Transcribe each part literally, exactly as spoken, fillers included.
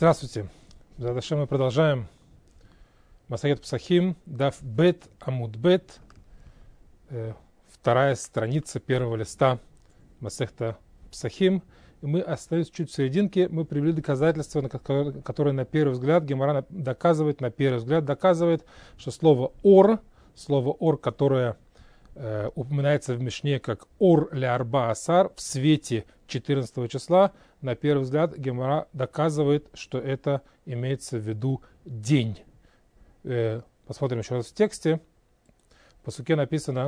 Здравствуйте. Задашем мы продолжаем Масехет Псахим, Даф Бет Амуд Бет, вторая страница первого листа Масехта Псахим. И мы остаемся чуть в серединке. Мы привели доказательства, которые на первый взгляд Гемара доказывает, на первый взгляд доказывает, что слово «ор», слово «ор», которое э, упоминается в Мишне как «ор ля арба асар», в свете четырнадцатого числа, на первый взгляд Гемара доказывает, что это имеется в виду день. Э, посмотрим еще раз в тексте. В пасуке написано,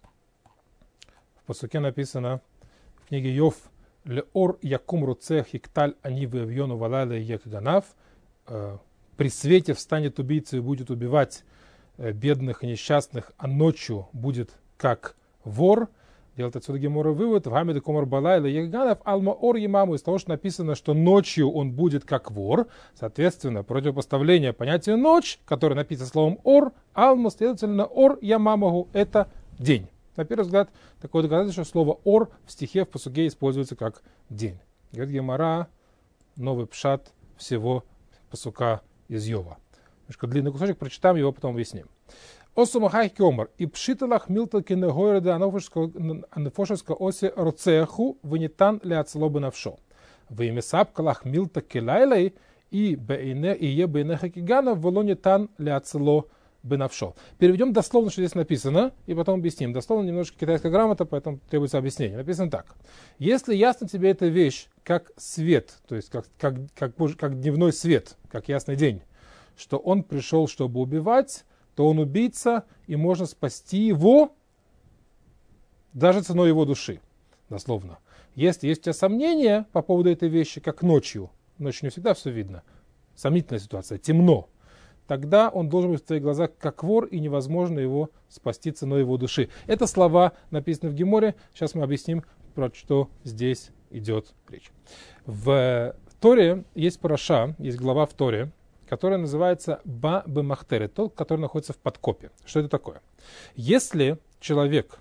в пасуке написано в книге Йов: «Леор якум руцех икталь ани вевьону валале екганав». При свете встанет убийца и будет убивать бедных и несчастных, а ночью будет как вор. Делает отсюда Гемора вывод: в гамеде комар балайле екганав алма ор ямаму. Из того, что написано, что ночью он будет как вор, соответственно, противопоставление понятия ночь, которое написано словом ор, алма, следовательно, ор ямамагу, это день. На первый взгляд, такое доказательство, что слово «ор» в стихе, в пасуке используется как «день». Говорит Гемара, новый пшат всего пасука из Йова. Немножко длинный кусочек, прочитаем его, потом объясним. «Осумахай кемар, и пшиталах милта кинегойреда анафошевска оси роцеху вынитан ли ацелобы навшо. Вымесапкалах милта килайлей и бейне и е бейнеха кигана волонитан ли ацело бенавшо». Переведем дословно, что здесь написано, и потом объясним. Дословно немножко китайская грамота, поэтому требуется объяснение. Написано так. Если ясно тебе эта вещь, как свет, то есть как, как, как, как дневной свет, как ясный день, что он пришел, чтобы убивать, то он убийца, и можно спасти его даже ценой его души. Дословно. Если есть у тебя сомнения по поводу этой вещи, как ночью, ночью не всегда все видно, сомнительная ситуация, темно, тогда он должен быть в твоих глазах как вор, и невозможно его спасти ценой его души. Это слова написаны в Геморе. Сейчас мы объясним, про что здесь идет речь. В Торе есть параша, есть глава в Торе, которая называется Ба Бемахтере, тот, который находится в подкопе. Что это такое? Если человек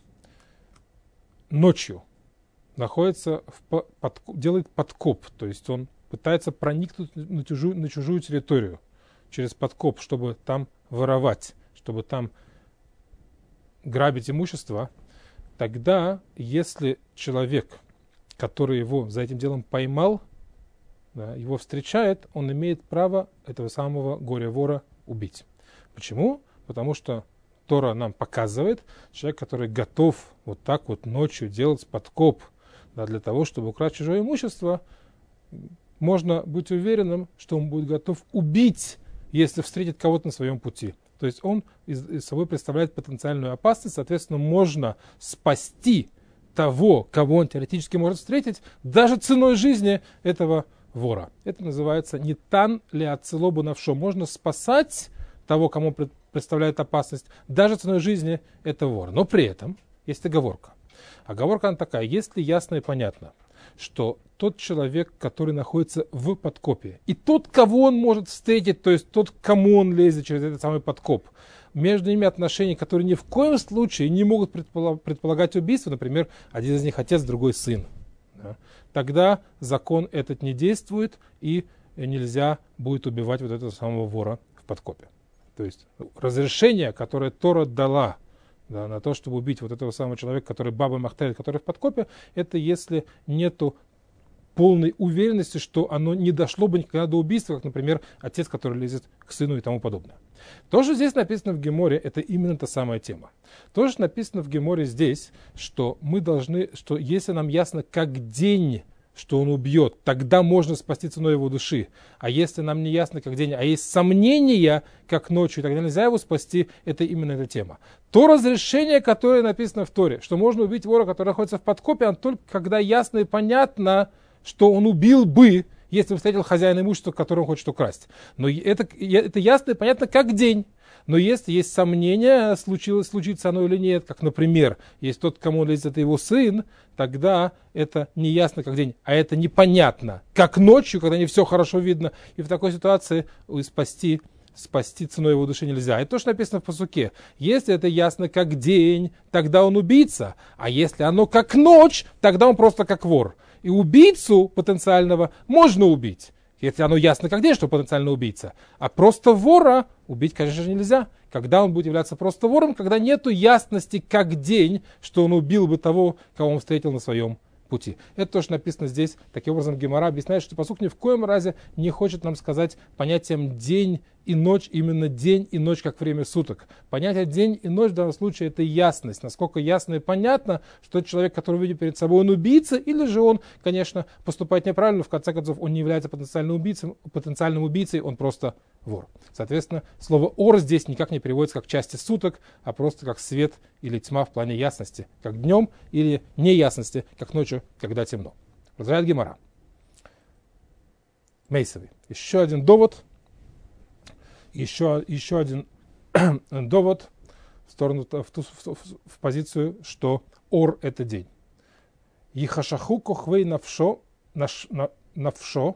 ночью находится в под, делает подкоп, то есть он пытается проникнуть на чужую, на чужую территорию, через подкоп, чтобы там воровать, чтобы там грабить имущество, тогда, если человек, который его за этим делом поймал, да, его встречает, он имеет право этого самого горе-вора убить. Почему? Потому что Тора нам показывает, человек, который готов вот так вот ночью делать подкоп, да, для того, чтобы украсть чужое имущество, можно быть уверенным, что он будет готов убить, если встретит кого-то на своем пути. То есть он из, из собой представляет потенциальную опасность, соответственно, можно спасти того, кого он теоретически может встретить, даже ценой жизни этого вора. Это называется «нитан ли ацелобу навшо». Можно спасать того, кому представляет опасность, даже ценой жизни этого вора. Но при этом есть оговорка. Оговорка она такая: если ясно и понятно, что тот человек, который находится в подкопе, и тот, кого он может встретить, то есть тот, к кому он лезет через этот самый подкоп, между ними отношения, которые ни в коем случае не могут предполагать убийство, например, один из них отец, другой сын, да, тогда закон этот не действует, и нельзя будет убивать вот этого самого вора в подкопе. То есть разрешение, которое Тора дала, да, на то, чтобы убить вот этого самого человека, который Баба Махтель, который в подкопе, это если нету полной уверенности, что оно не дошло бы никогда до убийства, как, например, отец, который лезет к сыну и тому подобное. То, что здесь написано в Геморе, это именно та самая тема. То, что написано в Геморе здесь, что мы должны, что если нам ясно, как день, что он убьет, тогда можно спасти ценой его души. А если нам не ясно, как день, а есть сомнения, как ночью, тогда нельзя его спасти, это именно эта тема. То разрешение, которое написано в Торе, что можно убить вора, который находится в подкопе, оно только когда ясно и понятно, что он убил бы, если бы встретил хозяина имущества, которое он хочет украсть. Но это, это ясно и понятно, как день. Но если есть сомнения, случилось, случится оно или нет, как, например, если тот, кому лезет, это его сын, тогда это не ясно, как день, а это непонятно, как ночью, когда не все хорошо видно. И в такой ситуации спасти, спасти ценой его души нельзя. Это то, что написано в пасуке. Если это ясно, как день, тогда он убийца. А если оно как ночь, тогда он просто как вор. И убийцу потенциального можно убить, Если оно ясно как день, что потенциально убийца. А просто вора убить, конечно же, нельзя. Когда он будет являться просто вором, когда нету ясности как день, что он убил бы того, кого он встретил на своем пути. Это тоже написано здесь. Таким образом, Гемара объясняет, что пасук ни в коем разе не хочет нам сказать понятием день и ночь, именно день и ночь как время суток. Понятие день и ночь в данном случае это ясность. Насколько ясно и понятно, что это человек, который видит перед собой, он убийца, или же он, конечно, поступает неправильно, в конце концов, он не является потенциальным убийцей, потенциальным убийцей, он просто вор. Соответственно, слово «ор» здесь никак не переводится как части суток, а просто как свет или тьма в плане ясности, как днем, или неясности, как ночью, когда темно. Продолжает Гемара. Мейсовый. Еще один довод. Еще, еще один довод в сторону, в, ту, в, в позицию, что ор это день. Ехашаху кохвей навшо, наш, на, навшо,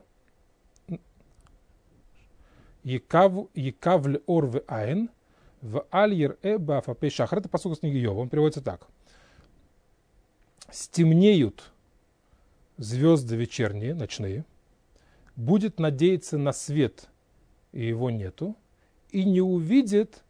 екавль ор в айн, в аль ер э бафапей шахар. Это пасук из книги Йова. Он переводится так. Стемнеют звезды вечерние, ночные, будет надеяться на свет, и его нету, и не увидит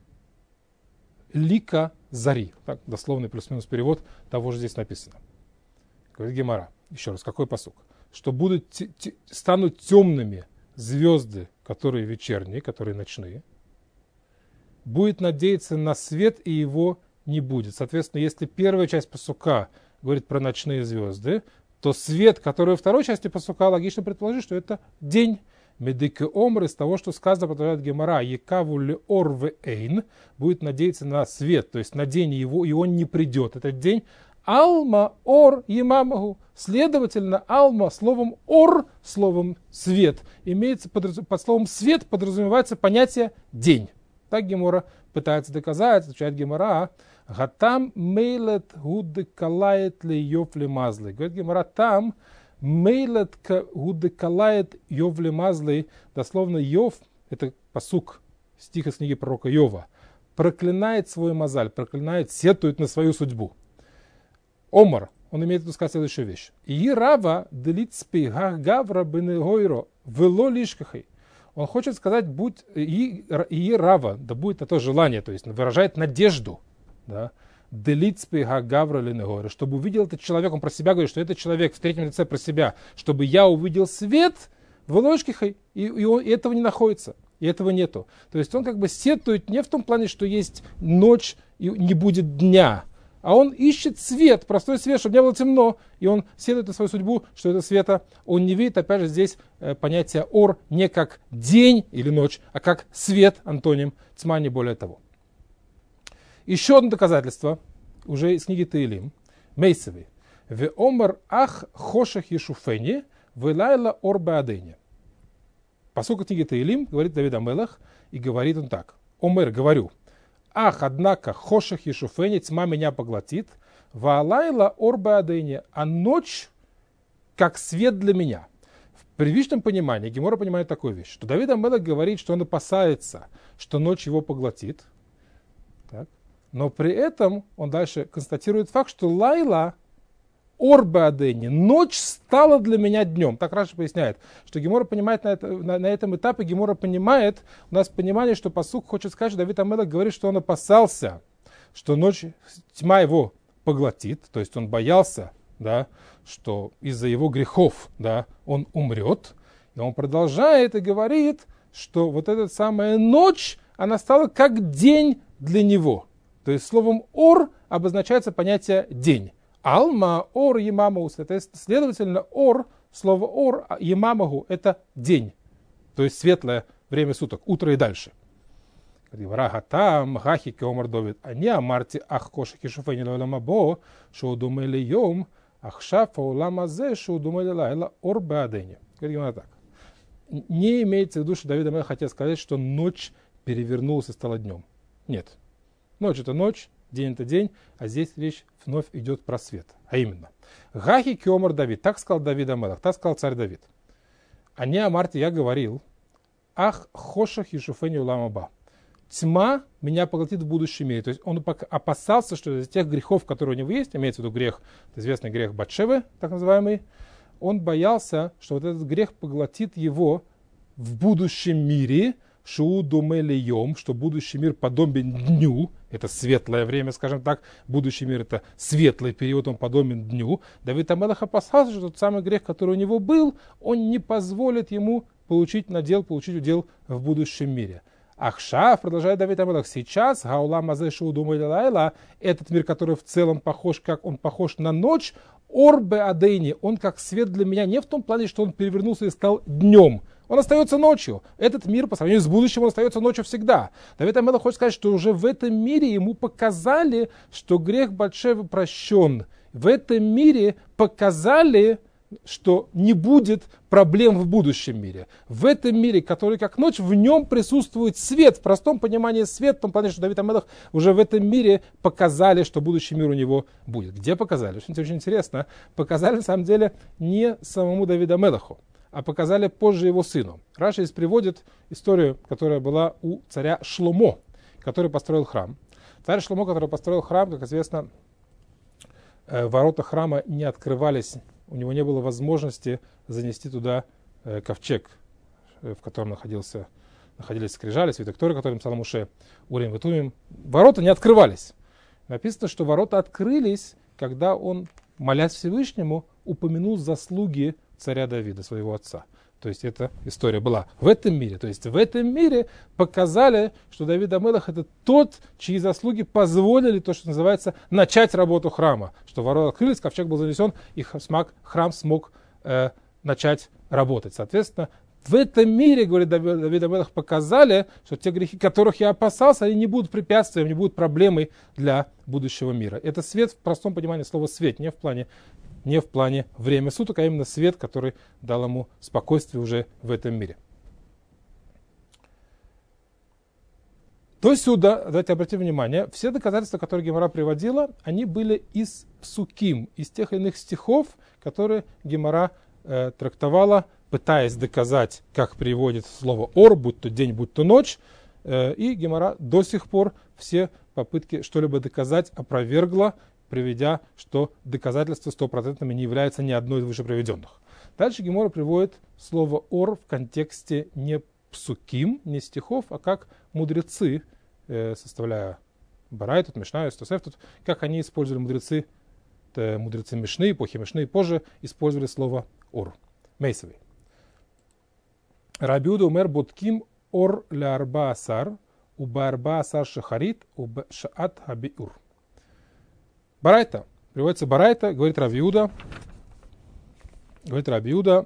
лика зари. Так, дословный плюс-минус перевод того же здесь написано. Говорит Гемара. Еще раз, какой пасук? Что будут т- т- станут темными звезды, которые вечерние, которые ночные. Будет надеяться на свет, и его не будет. Соответственно, если первая часть пасука говорит про ночные звезды, то свет, который во второй части пасука, логично предположить, что это день. Медике омр из того, что сказано, продолжает Гемара, Екаву ле ор в эйн, будет надеяться на свет, то есть на день его, и он не придет. Этот день алма ор емамагу. Следовательно, алма словом ор, словом свет, имеется под, под словом свет подразумевается понятие день. Так Гемара пытается доказать, отвечает Гемара, гатам мейлет гудекалает ли йофли мазли. Говорит Гемара, там мейлет гудекалает йовли мазли, дословно Йов, это пасук, стих из книги пророка Йова, проклинает свой мазаль, проклинает, сетует на свою судьбу. Омар, он имеет в виду сказать следующую вещь. И рава делицпи гавра бенегойро вело лишкахай. Он хочет сказать, будь и, и рава, да будет на то желание, то есть выражает надежду, да, делицпи гавра ленегойро, чтобы увидел этот человек, он про себя говорит, что этот человек в третьем лице про себя, чтобы я увидел свет в ложкихай, и, и, он, и этого не находится, и этого нету. То есть он как бы сетует не в том плане, что есть ночь и не будет дня, а он ищет свет, простой свет, чтобы не было темно, и он сетует на свою судьбу, что это света он не видит. Опять же, здесь э, понятие ор не как день или ночь, а как свет, антоним, тьма, не более того. Еще одно доказательство, уже из книги Теилим, Мейсовый. «Ве омар ах хошах ешуфени, вэлайла ор баадене». Пасук книги Теилим говорит Давид ха-Мелех, и говорит он так. «Омер, говорю, ах, однако, хошах ешуфени, тьма меня поглотит, ваалайла ор баадене, а ночь как свет для меня». В привычном понимании Гемора понимает такую вещь, что Давид ха-Мелех говорит, что он опасается, что ночь его поглотит. Так. Но при этом он дальше констатирует факт, что лайла ор баадене, ночь стала для меня днем. Так Раши поясняет, что Гемора понимает на, это, на, на этом этапе, Гемора понимает, у нас понимание, что пасук хочет сказать, что Давид ха-Мелех говорит, что он опасался, что ночь, тьма его поглотит, то есть он боялся, да, что из-за его грехов, да, он умрет. И он продолжает и говорит, что вот эта самая ночь, она стала как день для него. То есть словом ор обозначается понятие день. Алма ор емамагу, следовательно, ор, слово ор емамагу это день. То есть светлое время суток, утро и дальше. Врагатам гахи кеомар довид. А не амарти ах кошах ешуфени лоламабо, шо думали йом, ахшафа уламазе, шо думали лайла ор баадене. Говорит так. Не имеется в виду, что Давид ха-Мелех хотел сказать, что ночь перевернулась и стала днем. Нет. Ночь это ночь, день это день, а здесь речь вновь идет про свет. А именно, Гахи киомар Давид, так сказал Давид ха-Мелех, так сказал царь Давид. А не амарти, я говорил, ах хошах ешуфени уламаба. Тьма меня поглотит в будущем мире. То есть он опасался, что из тех грехов, которые у него есть, имеется в виду грех, известный грех Батшевы, так называемый, он боялся, что вот этот грех поглотит его в будущем мире, шуу думелием, что будущий мир подобен дню, это светлое время, скажем так, будущий мир это светлый период, он подобен дню. Давид ха-Мелех опасался, что тот самый грех, который у него был, он не позволит ему получить надел, получить удел в будущем мире. Ахшав, продолжает Давид ха-Мелех, сейчас, гаулам азе шуу думелилайла, этот мир, который в целом похож, как он похож на ночь, орбе адейни, он как свет для меня, не в том плане, что он перевернулся и стал днем. Он остается ночью. Этот мир, по сравнению с будущим, он остается ночью всегда. Давид ха-Мелех хочет сказать, что уже в этом мире ему показали, что грех большой прощен. В этом мире показали, что не будет проблем в будущем мире. В этом мире, который как ночь, в нем присутствует свет. В простом понимании свет, в том плане, что Давид ха-Мелех уже в этом мире показали, что будущий мир у него будет. Где показали? Очень, очень интересно. Показали, на самом деле, не самому Давиду ха-Мелеху, а показали позже его сыну. Раши здесь приводит историю, которая была у царя Шломо, который построил храм. Царь Шломо, который построил храм, как известно, ворота храма не открывались, у него не было возможности занести туда ковчег, в котором находился, находились скрижали, свиток Торы, который написал Моше, Урим и Тумим. Ворота не открывались. Написано, что ворота открылись, когда он, молясь Всевышнему, упомянул заслуги царя Давида, своего отца. То есть эта история была в этом мире. То есть в этом мире показали, что Давид ха-Мелех это тот, чьи заслуги позволили то, что называется, начать работу храма. Что ворота открылись, ковчег был занесен, и храм смог э, начать работать. Соответственно, в этом мире, говорит Давид ха-Мелех, показали, что те грехи, которых я опасался, они не будут препятствием, не будут проблемой для будущего мира. Это свет в простом понимании слова свет, не в плане не в плане время суток, а именно свет, который дал ему спокойствие уже в этом мире. До сюда, давайте обратим внимание, все доказательства, которые Гемара приводила, они были из псуким, из тех иных стихов, которые Гемара э, трактовала, пытаясь доказать, как приводит слово ор, будь то день, будь то ночь, э, и Гемара до сих пор все попытки что-либо доказать опровергла, приведя, что доказательства стопроцентными не являются ни одной из выше приведенных. Дальше Гемара приводит слово «ор» в контексте не псуким, не стихов, а как мудрецы, э, составляя Барай, тут Мишна, Тосеф, тут, как они использовали мудрецы, э, мудрецы Мишны, эпохи Мишны, позже использовали слово «ор». Мейсовый. Раби Иуда умер ботким ор ля арба асар, уба арба асар шахарит, уба шаат хабиур. Барайта. Приводится Барайта, говорит Раби Иуда. Говорит Раби Иуда.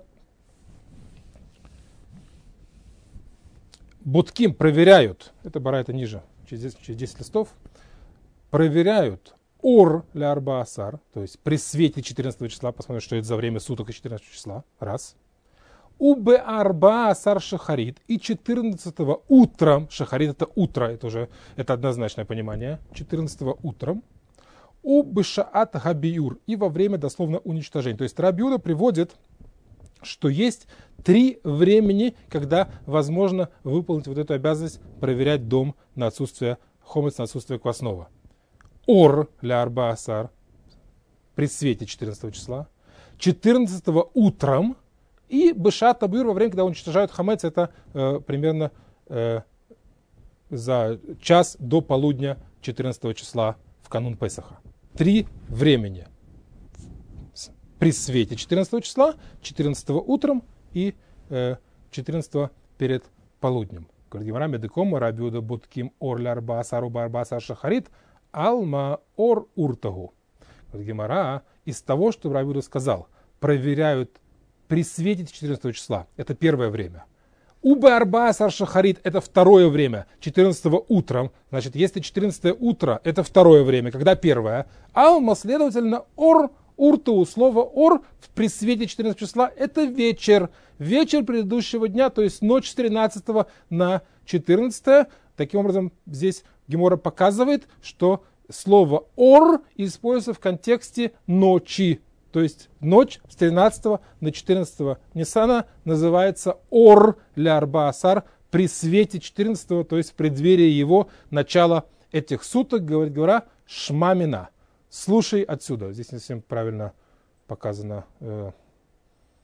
Ботким проверяют. Это Барайта ниже, через десять листов. Проверяют ор ля арба асар, то есть при свете четырнадцатого числа, посмотрим, что это за время суток и четырнадцатого числа. Раз. Убе арба асар шахарит. И четырнадцатого утром. Шахарит это утро, это уже это однозначное понимание. четырнадцатого утром. У бешаат габиур, и во время дословно уничтожения. То есть Раби Иуда приводит, что есть три времени, когда возможно выполнить вот эту обязанность проверять дом на отсутствие хомец, на отсутствие квасного. Ор ля арба асар при свете четырнадцатого числа, четырнадцатого утром и бешаат габиур во время, когда уничтожают хомец, это э, примерно э, за час до полудня четырнадцатого числа в канун Песаха. Три времени. При свете четырнадцатого числа, четырнадцатого утром и э, четырнадцатого перед полуднем. Говорит Гемара, медекома Раби Иуда ботким ор ля арба асар уба арба асар шахарит алма ор уртагу. Говорит Гемара, из того, что Раби Иуда сказал, проверяют при свете четырнадцатого числа. Это первое время. Уба арба асар шахарит, это второе время, четырнадцатого утром. Значит, если четырнадцатое утро, это второе время, когда первое. Алма, следовательно, ор, урту, слово ор при свете четырнадцатого числа, это вечер. Вечер предыдущего дня, то есть ночь с тринадцатого на четырнадцатое. Таким образом, здесь Гемора показывает, что слово ор используется в контексте ночи. То есть ночь с тринадцатого на четырнадцатого Ниссана называется ор ля арба асар при свете четырнадцатого, то есть в преддверии его начала этих суток, говорит Гемара, шмамина. Слушай отсюда. Здесь не совсем правильно показано, э,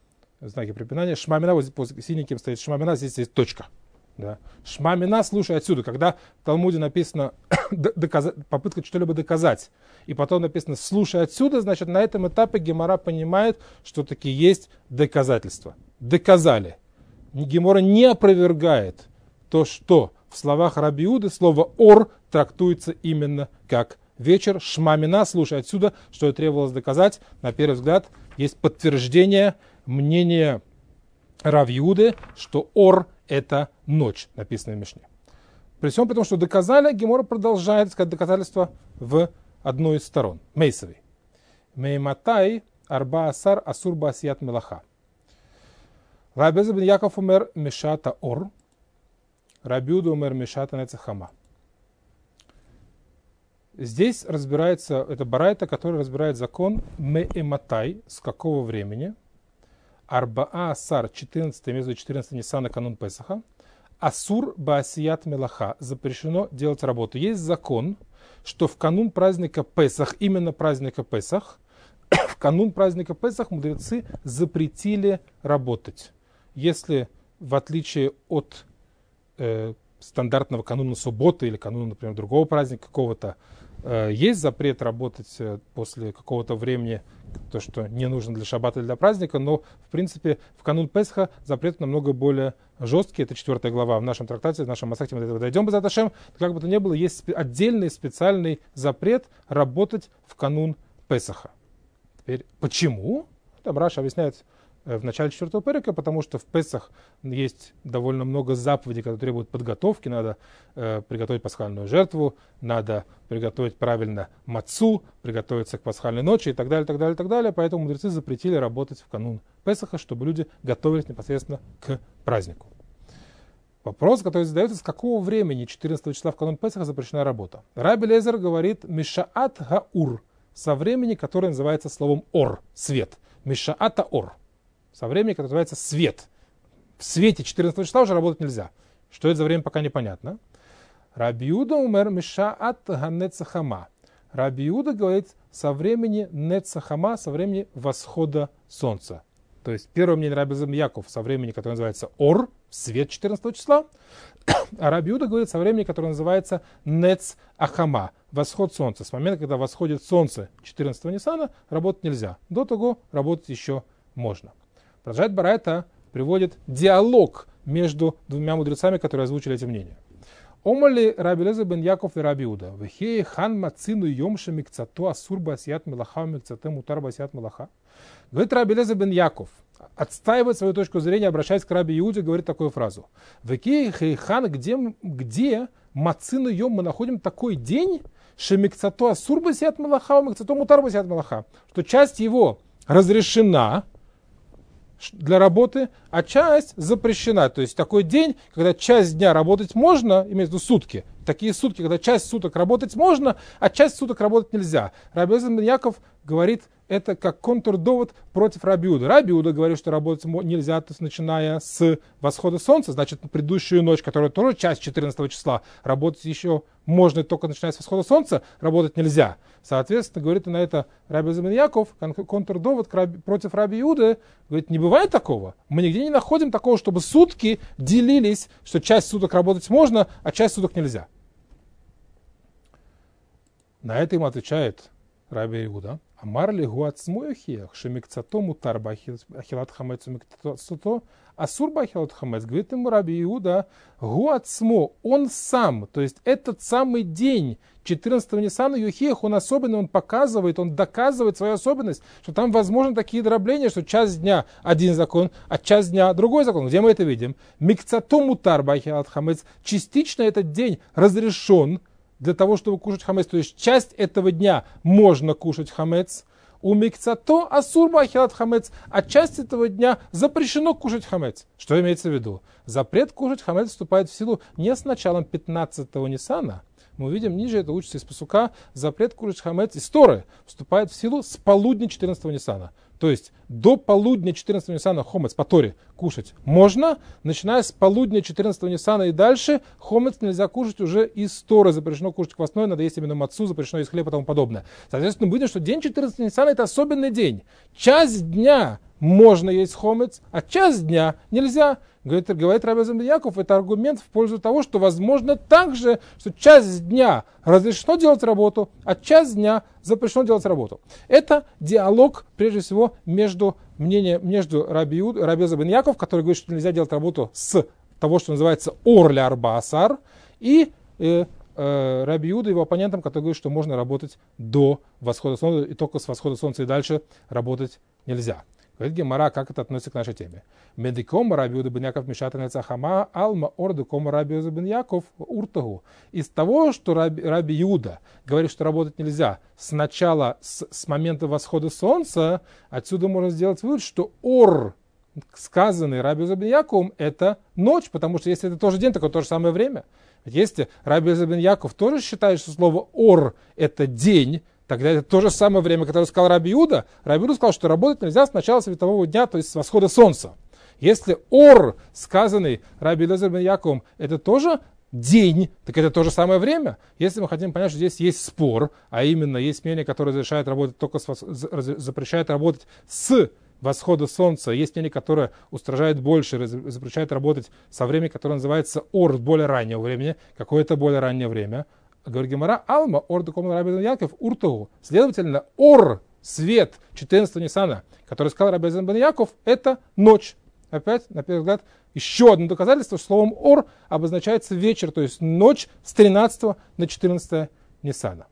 знаки препинания. Шмамина, вот после синеньким стоит шмамина, здесь есть точка. Да. Шмамина, слушай отсюда. Когда в Талмуде написано доказать, попытка что-либо доказать, и потом написано слушай отсюда, значит на этом этапе Гемара понимает, что таки есть доказательства. Доказали. Гемара не опровергает то, что в словах Раби Иуды слово ор трактуется именно как вечер. Шмамина, слушай отсюда, что и требовалось доказать. На первый взгляд есть подтверждение мнения Раби Иуды, что ор это ночь, написано в Мишне. При всем при том, что доказали, Гемара продолжает искать доказательства в одной из сторон. Мейсовой. Мейматай арба асар асур басият мелаха. Раби Элиэзер бен Яков умер мешата ор. Раби Иуда умер мешата нецахама. Здесь разбирается, это барайта, который разбирает закон мейматай, с какого времени. Арбаа асар, четырнадцатый, между четырнадцатым Ниссана, канун Песаха. Асур баасият мелаха, запрещено делать работу. Есть закон, что в канун праздника Песах, именно праздника Песах, в канун праздника Песах мудрецы запретили работать. Если в отличие от э, стандартного кануна субботы или кануна, например, другого праздника какого-то, э, есть запрет работать э, после какого-то времени, то, что не нужно для шаббата или для праздника, но, в принципе, в канун Песха запрет намного более жесткий. Это четвертая глава в нашем трактате, в нашем Масехте, мы до этого дойдем, Бе'эзрат Ашем. Как бы то ни было, есть отдельный специальный запрет работать в канун Песаха. Теперь, почему? Там Раша объясняет в начале четвертого перека, потому что в Песах есть довольно много заповедей, которые требуют подготовки. Надо э, приготовить пасхальную жертву, надо приготовить правильно мацу, приготовиться к пасхальной ночи и так далее, так далее, так далее. Поэтому мудрецы запретили работать в канун Песаха, чтобы люди готовились непосредственно к празднику. Вопрос, который задается, с какого времени четырнадцатого числа в канун Песаха запрещена работа? Раби Элиэзер говорит «Мишаат гаур», со времени, которое называется словом «ор», «свет». «Мишаата ор». Со времени, которое называется «свет». В свете четырнадцатого числа уже работать нельзя. Что это за время, пока непонятно. Раби Иуда умер «Мишаат ганецахама». Раби Иуда говорит со времени нецахама, со времени восхода солнца. То есть первое мнение Раби Элиэзер бен Яков со времени, которое называется «ор», свет четырнадцатого числа. А Раби Иуда говорит со времени, которое называется «нец ахама», восход солнца. С момента, когда восходит солнце четырнадцатого Ниссана, работать нельзя. До того работать еще можно. Продолжает барайта, приводит диалог между двумя мудрецами, которые озвучили эти мнения. Омали Раби Элиэзер бен Яков и Раби Иуда. Вехей хан мацину йомша микцато асур басият мелаха микцате мутар басият мелаха. Говорит Раби Элиэзер бен Яков, отстаивает свою точку зрения, обращаясь к Раби Иуде, говорит такую фразу. Вехей хан, где, где мацину йом мы находим такой день, шемикцато асур басият мелаха микцато мутар басият мелаха, что часть его разрешена для работы, а часть запрещена. То есть такой день, когда часть дня работать можно, имеется в виду сутки. Такие сутки, когда часть суток работать можно, а часть суток работать нельзя. Раби Элиэзер бен Яков говорит это как контрдовод против Раби Иуды. Раби Иуда говорит, что работать нельзя, то есть, начиная с восхода солнца, значит, предыдущую ночь, которая тоже часть четырнадцатого числа, работать еще можно только начиная с восхода солнца, работать нельзя. Соответственно, говорит на это Раби Элиэзер бен Яков, контрдовод против Раби Иуды, говорит, не бывает такого. Мы нигде не находим такого, чтобы сутки делились, что часть суток работать можно, а часть суток нельзя. На это ему отвечает Раби Иуда. Амар ли гуацмоехиях, шемикцато мутар бахилат хамец, микцато асур бахилат хамец. Говорит ему Раби Иуда, гуацмо, он сам, то есть этот самый день четырнадцатого Ниссана Юхиях, он особенный, он показывает, он доказывает свою особенность, что там возможны такие дробления, что часть дня один закон, а часть дня другой закон. Где мы это видим? Микцато мутар бахилат хамец. Частично этот день разрешен для того, чтобы кушать хамец. То есть часть этого дня можно кушать хамец. У микцато асур бахилат хамец, а часть этого дня запрещено кушать хамец. Что имеется в виду? Запрет кушать хамец вступает в силу не с началом пятнадцатого Ниссана. Мы увидим ниже, это учится из пасука, запрет кушать хамец из Торы вступает в силу с полудня четырнадцатого Ниссана. То есть до полудня четырнадцатого Ниссана хомец по Торе кушать можно, начиная с полудня четырнадцатого Ниссана и дальше хомец нельзя кушать уже из Торы, запрещено кушать квасной, надо есть именно мацу, запрещено есть хлеб и тому подобное. Соответственно, мы видим, что день четырнадцатого Ниссана это особенный день. Часть дня можно есть хомец, а час дня нельзя. Говорит, говорит Раби Элиэзер бен Яков, это аргумент в пользу того, что возможно также, что час дня разрешено делать работу, а час дня запрещено делать работу. Это диалог, прежде всего, между мнением, между Раби Элиэзер бен Яков, который говорит, что нельзя делать работу с того, что называется ор ля арба асар, и э, э, Раби Иуда, его оппонентом, который говорит, что можно работать до восхода солнца, и только с восхода солнца и дальше работать нельзя. Говорит Гемара, как это относится к нашей теме. Медикома Раби Иуда бен Яков мишатанеца хама алма ордекома Раби Элиэзер бен Яков уртагу. Из того, что Раби, Раби Иуда говорит, что работать нельзя с начала, с, с момента восхода солнца, отсюда можно сделать вывод, что ор, сказанный Раби Элиэзер бен Яковом, это ночь, потому что если это тоже день, так это то же самое время. Ведь если Раби Элиэзер бен Яков тоже считает, что слово ор это день, тогда это то же самое время, которое сказал Раби Иуда. Раби Иуда сказал, что работать нельзя с начала светового дня, то есть с восхода солнца. Если ор, сказанный Раби Элиэзер бен Яковом, это тоже день, так это то же самое время. Если мы хотим понять, что здесь есть спор, а именно есть мнение, которое разрешает работать только с, запрещает работать с восхода солнца, есть мнение, которое устражает больше, запрещает работать со временем, которое называется ор, более раннего времени, какое-то более раннее время. Говорит Гемара, алма ор декома Раби Элиэзер бен Яков уртагу. Следовательно, ор, свет четырнадцатого Ниссана, который сказал Раби Элиэзер бен Яков, это ночь. Опять, на первый взгляд, еще одно доказательство, что словом ор обозначается вечер, то есть ночь с тринадцатого на четырнадцатое Ниссана.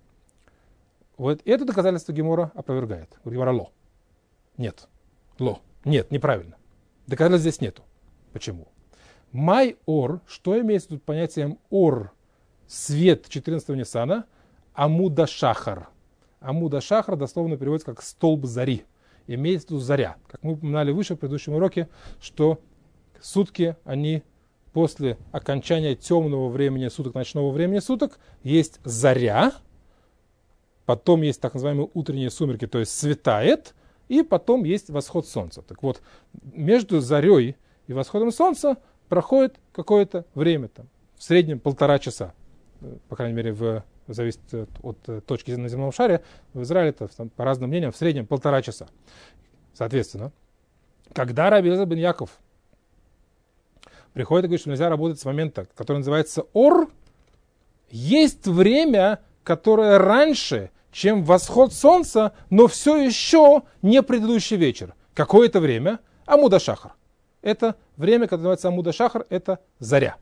Вот это доказательство Гемора опровергает. Говорит Гемора, ло. Нет. Ло. Нет, неправильно. Доказательств здесь нету. Почему? Май ор, что имеется тут понятием ор? Свет четырнадцатого Ниссана, амуда шахар. Амуда шахар дословно переводится как столб зари. Имеется в виду заря. Как мы упоминали выше в предыдущем уроке, что сутки, они после окончания темного времени суток, ночного времени суток, есть заря, потом есть так называемые утренние сумерки, то есть светает, и потом есть восход солнца. Так вот, между зарей и восходом солнца проходит какое-то время, там, в среднем полтора часа. По крайней мере, в, зависит от, от точки на земном шаре. В Израиле это там, по разным мнениям в среднем полтора часа. Соответственно, когда Раби Элиэзер бен Яков приходит и говорит, что нельзя работать с момента, который называется ор, есть время, которое раньше, чем восход солнца, но все еще не предыдущий вечер. Какое-то время амуда шахар. Это время, которое называется амуда шахар, это заря.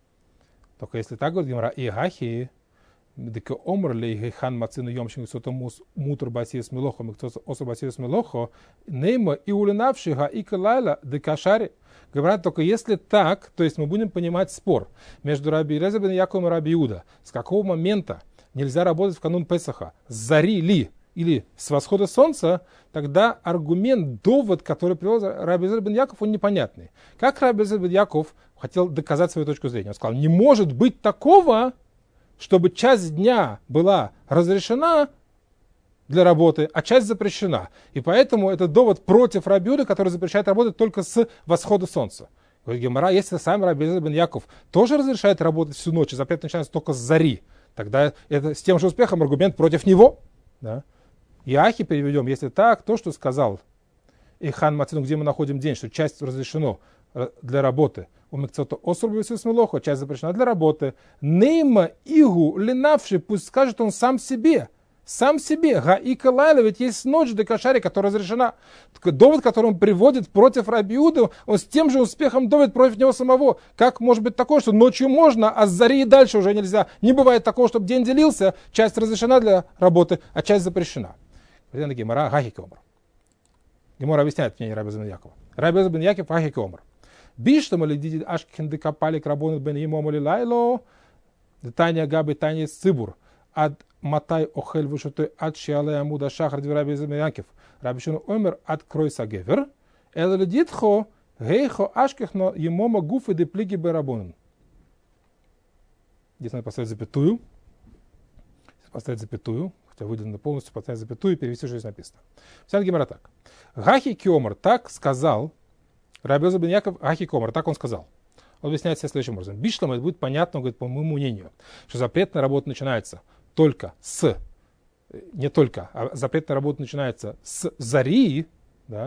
Только если так говорит Гемара, и гахи, деке омрли гейхан мацину йомшин кто-то мутр басиес мелохо, кто-то осо басиес мелохо, нейма и улинавши га и калайла декашари. Говорят, только если так, то есть мы будем понимать спор между Раби Элиэзер бен Яковом и Раби Иуда, с какого момента нельзя работать в канун Песаха, с зари ли или с восхода солнца, тогда аргумент, довод, который привел Раби Элиэзер бен Яков, он непонятный. Как Раби Элиэзер бен Яков хотел доказать свою точку зрения? Он сказал, не может быть такого, чтобы часть дня была разрешена для работы, а часть запрещена. И поэтому это довод против Раби Иуды, который запрещает работать только с восхода солнца. Говорит Гемара, если сам Раби Элиэзер бен Яков тоже разрешает работать всю ночь, и запрет начинается только с зари, тогда это с тем же успехом аргумент против него. Да? И ахи переведем, если так, то, что сказал Ихан Мацину, где мы находим день, что часть разрешено для работы, у микцото осурбився смелохо, часть запрещена для работы. Нейма игу ленавший, пусть скажет он сам себе, сам себе, га и калайла, ведь есть ночь до кошари, которая разрешена. Довод, который он приводит против Раби Иуды, он с тем же успехом доводит против него самого. Как может быть такое, что ночью можно, а с зари и дальше уже нельзя? Не бывает такого, чтобы день делился, часть разрешена для работы, а часть запрещена. Гемара Гемара объясняет мнение Раби Элиэзера бен Якова. Раби Элиэзер бен Яков ахи кеомар. Биштам или дидит ашкин декапалик рабонет бен имом или лайло, детания габи тани цибур, ад матай охель вышутой ад шиале амуда шахар дви Раби Элиэзер бен Яков. Раби Шимон омер ад кройса гевер, эл ледитхо гейхо ашкихно имома гуфы де плиги берабонен. Здесь надо поставить запятую. Поставить запятую. Хотя выделено полностью, поставить запятую и перевести, что здесь написано. Вся Гемара так. Гахи киомар, так сказал Раби Элиэзер бен Яков, Гахи киомар, так он сказал. Он объясняет себя следующим образом. Бишлам, это будет понятно, говорит, по моему мнению, что запретная работа начинается только с, не только, а запретная работа начинается с зари, да,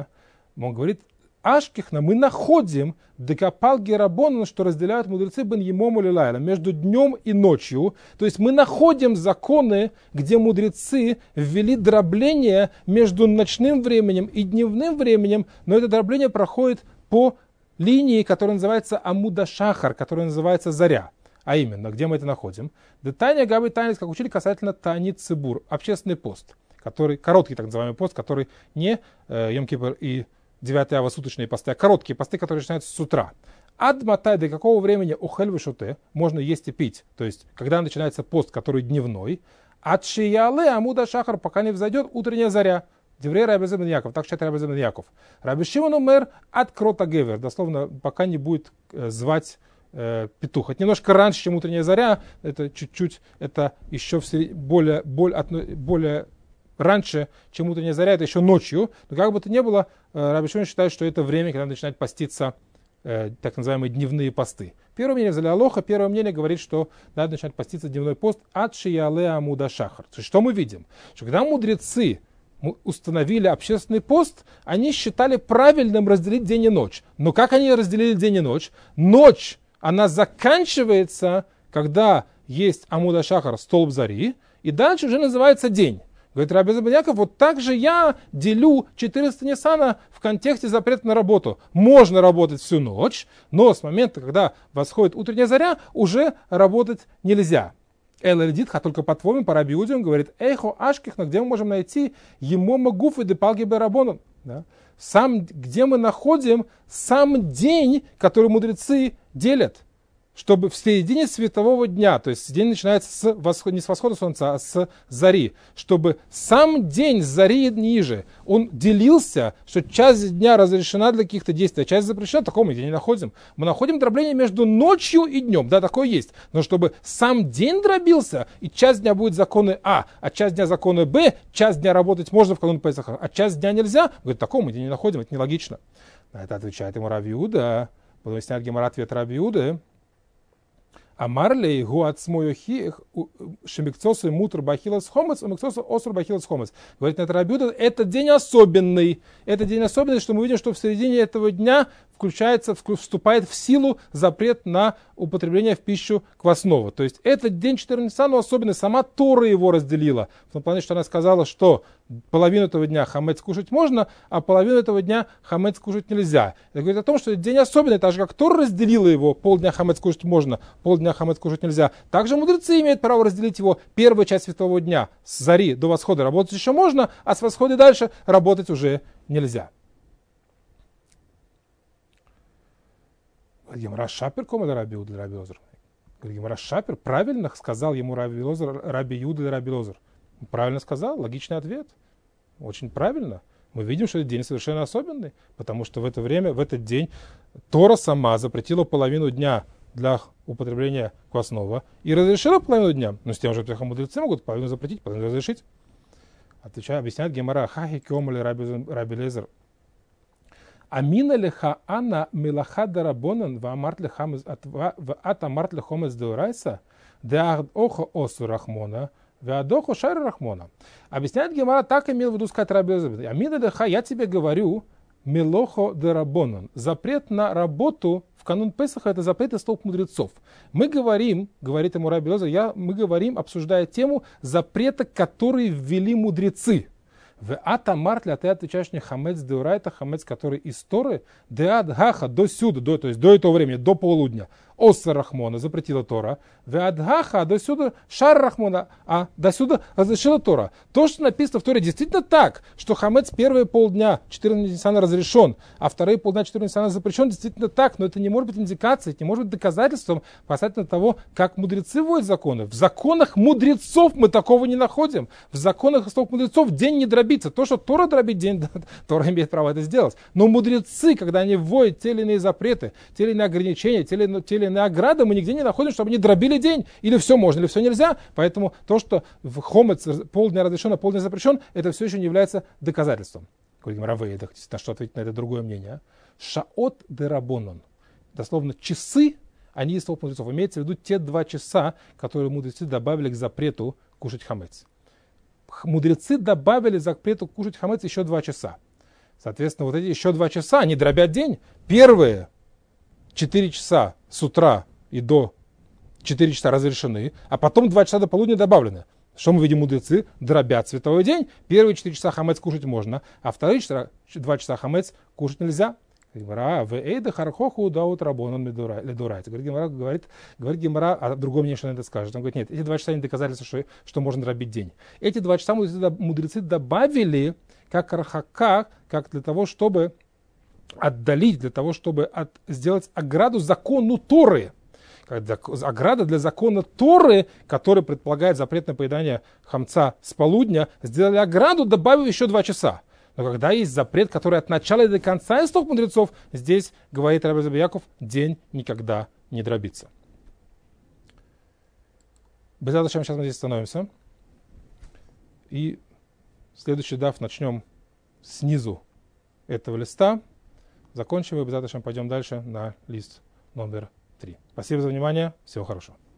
Он говорит, Ашкихна, мы находим декапал герабонан, что разделяют мудрецы бен емом или лайла, между днем и ночью. То есть мы находим законы, где мудрецы ввели дробление между ночным временем и дневным временем, но это дробление проходит по линии, которая называется Амуда Шахар, которая называется Заря. А именно, где мы это находим? Детания Габи Танец, как учили касательно Тани Цибур, общественный пост, который, короткий так называемый пост, который не э, Йом-Кипр и девятый ава суточные посты, а короткие посты, которые начинаются с утра. Ад матай, до какого времени ухель вышуте, можно есть и пить, то есть когда начинается пост, который дневной, от шияле Амуда Шахар, пока не взойдет утренняя заря. Деврей Раби Зебен Яков, так считает Раби Зебен Яков. Раби Шимон умер от крота гевер, дословно, пока не будет э, звать э, петух. Это немножко раньше, чем утренняя заря, это чуть-чуть, это еще все более, более, более раньше, чем утренняя заря, это еще ночью. Но как бы то ни было, э, Раби Шимон считает, что это время, когда начинает поститься э, так называемые дневные посты. Первое мнение взяли Алоха, первое мнение говорит, что надо начинать поститься дневной пост от шияле Амуда Шахар. То есть что мы видим? Что когда мудрецы установили общественный пост, они считали правильным разделить день и ночь. Но как они разделили день и ночь? Ночь, она заканчивается, когда есть Амуда Шахар, столб зари, и дальше уже называется день. Говорит Раби Зебен Яков, вот так же я делю четыреста Ниссана в контексте запрета на работу. Можно работать всю ночь, но с момента, когда восходит утренняя заря, уже работать нельзя. Эль а только по-твоему, по Раби Иуде, он говорит, эйхо ашкихна, где мы можем найти емома гуф и депалги берабонан. Сам, где мы находим сам день, который мудрецы делят, чтобы в середине светового дня, то есть день начинается с восхода, не с восхода солнца, а с зари, чтобы сам день с зари ниже, он делился, что часть дня разрешена для каких-то действий, а часть запрещена, такого мы где не находим. Мы находим дробление между ночью и днем, да, такое есть, но чтобы сам день дробился, и часть дня будет законы А, а часть дня законы Б, часть дня работать можно в канун Песаха, а часть дня нельзя, говорит, такого мы где не находим, это нелогично. На это отвечает ему Раби Иуда, потом сняет Гемара ответ Раби Иуды. Амарлей гуацмойохи шемикцосу мутр бахилас хомец, умикцосу осур бахилас хомец. Говорит на это Раби Иуда, это день особенный. Это день особенный, что мы видим, что в середине этого дня включается, вступает в силу запрет на употребление в пищу квасного. То есть этот день четырнадцатого Ниссана особенный, сама Тора его разделила. В том плане, что она сказала, что половину этого дня хамец кушать можно, а половину этого дня хамец кушать нельзя. Это говорит о том, что этот день особенный, так же как Тора разделила его, полдня хамец кушать можно, полдня хамец кушать нельзя. Также мудрецы имеют право разделить его, первая часть светового дня с зари до восхода работать еще можно, а с восхода дальше работать уже нельзя. Гемара Шапир, кому да Раби Иуда, Раби Лозер. Гемара Шапир правильно сказал ему Раби Лозер, Раби Иуда, Раби Лозер. Правильно сказал, логичный ответ. Очень правильно. Мы видим, что этот день совершенно особенный, потому что в это время, в этот день Тора сама запретила половину дня для употребления квасного и разрешила половину дня. Но с тем же мудрецы могут половину запретить, половину разрешить. Отвечаю, объясняет Гемара Хахи Кёмали Раби Лезер. Амина леха ана милаха дарабонан ваамарт лехамез ваат амарт лехомез деорайса деахд охо осу рахмона веадохо шайра рахмона. Объясняет Гемара, так имел в виду сказать Раби Лезер. Амина леха, я тебе говорю, милохо дарабонан. Запрет на работу в канун Песаха — это запрет из столб мудрецов. Мы говорим, говорит ему Раби Лезер, я, мы говорим, обсуждая тему запрета, который ввели мудрецы. В атамартля ты отвечаешь мне хамец деурайта, хамец, который из Торы, деад гаха, до сюда, до, то есть до этого времени, до полудня, оса рахмона, запретила Тора, в адгаха, до сюда шар рахмона, а до сюда разрешила Тора. То, что написано в Торе, действительно так, что хамец первые полдня четырнадцатого Ниссана разрешен, а вторые полдня четырнадцатого Ниссана запрещен, действительно так, но это не может быть индикацией, это не может быть доказательством касательно того, как мудрецы вводят законы. В законах мудрецов мы такого не находим. В законах столб мудрецов день не дробится. То, что Тора дробит день, Тора имеет право это сделать. Но мудрецы, когда они вводят те или иные запреты, те или иные ограничения, те или, те или иные ограды, мы нигде не находим, чтобы они дробили день. Или все можно, или все нельзя. Поэтому то, что в хомец полдня разрешен, а полдня запрещен, это все еще не является доказательством. Говорим, Равей, на что ответить на это другое мнение. Шаот де рабонон. Дословно часы, они из столб мудрецов. Имеется в виду те два часа, которые мудрецы добавили к запрету кушать хамец. Мудрецы добавили запрету кушать хамец еще два часа. Соответственно, вот эти еще два часа, они дробят день. Первые четыре часа с утра и до четыре часа разрешены, а потом два часа до полудня добавлены. Что мы видим, мудрецы дробят световой день. Первые четыре часа хамец кушать можно, а вторые два часа хамец кушать нельзя. Говорит Гемара, говорит, говорит Гемара, а другой мне что на это скажет. Он говорит, нет, эти два часа не доказательства, что, что можно дробить день. Эти два часа мудрецы добавили как рахака, как для того, чтобы отдалить, для того, чтобы от, сделать ограду закону Торы. Ограда для закона Торы, который предполагает запрет на поедание хамца с полудня, сделали ограду, добавив еще два часа. Но когда есть запрет, который от начала и до конца из слов мудрецов, здесь, говорит Рабби Зебе Яков, день никогда не дробится. Бе'эзрат Ашем, сейчас мы здесь становимся. И следующий даф начнем снизу этого листа. Закончим и Бе'эзрат Ашем пойдем дальше на лист номер три. Спасибо за внимание. Всего хорошего.